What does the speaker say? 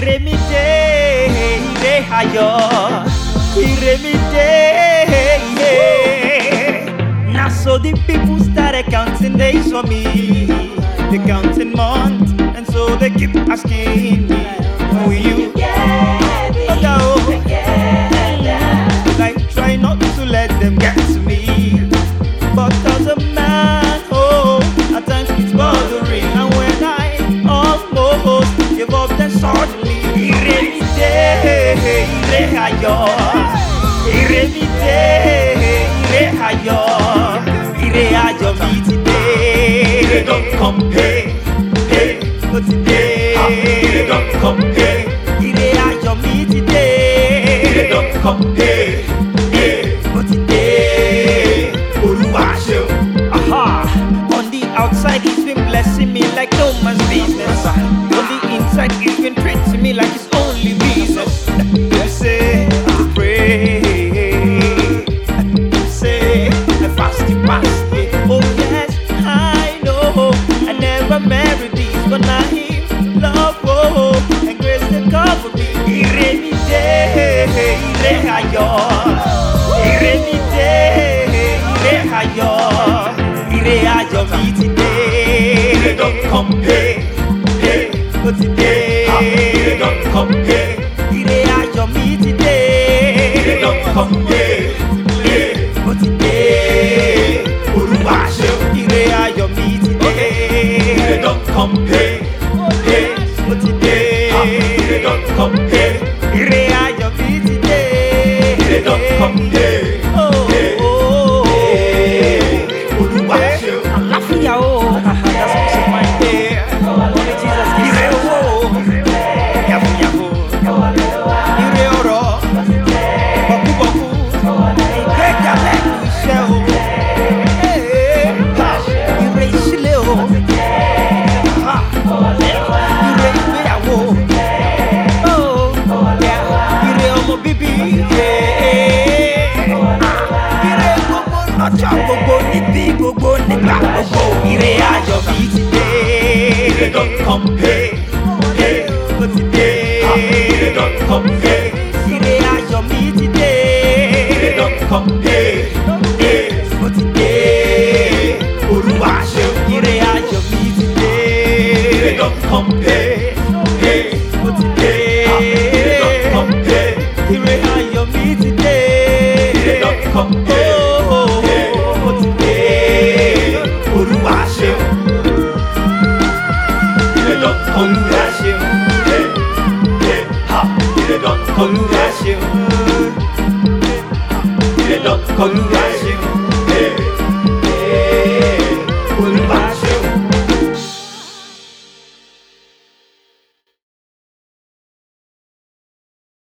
ire mi dé, ire ayọ̀, ire mi dé, yeah. Now so the people started counting days for me, they counting months, and so they keep asking me, will you get me together? Like try not to let them get to me, but as a man, oh, at times it's bothering, and when I almost give up, then suddenly ire mi dé, ire ayọ̀, ire mi dé, ire ayọ̀, ire ayọ̀ mi ti dé. Ire don come, hey, hey, Ó ti dé. ire don come, hey, Ire ayọ̀ mi ti dé. ire don come, hey, hey, Ó ti dé. Olúwa ṣeun. Aha! On the outside, he's been blessing me like no man's business. On the inside, he's been treating me like his only business. You say, I pray. You say, I fast, yeah. Oh yes, I know. I never married these, but now him love, oh, and grace to cover me. Ire mi dé, ire ayọ̀. Ire mi dé, ire ayọ̀. Ire ayọ̀ mi ti dé. Ire don come, hey, hey, Ó ti dé. ire don come, hey, Ire ayọ̀ mi ti dé. ire don come, hey, hey, Ó ti dé. Olúwa ṣeun. Ire ayọ̀ mi ti dé. Ire don come, hey, hey, Ó ti dé. ire don come, hey, Ire ayọ̀ mi ti dé. ire don come, hey, Oh, hey, oh, oh. Olúwa ṣeun. Àlàáfíà o. That's what's in my day. Only Jesus gives me owó. Yàfùyàfù. Ire ọrọ̀. Bọ̀kúbọ̀kú. Ìgbéga lẹ́nu iṣẹ́ o. Ire ìṣílẹ̀ o. Ire ìgbéyàwó. Ire ọmọ bíbí. Ire gbogbo lọ́jọ́ gbogbo níbi gbogbo nígbà gbogbo. Ire ayọ̀ mi ti dé. Ire don come, hey, hey, Ó ti dé. ire don come, hey, Ire ayọ̀ mi ti dé. ire don come, hey, hey, Ó ti dé. Olúwa ṣeun. Ire ayọ̀ mi ti dé. Ire don come, hey, hey, Ó ti dé. ire don come, hey, Ire ayọ̀ mi ti dé. ire don come, hey, hey, Ó ti dé. Olúwa ṣeun. Ire don come, Olúwa ṣeun. hey, hey, ha, ire don come, Olúwa ṣeun. ire don come, Olúwa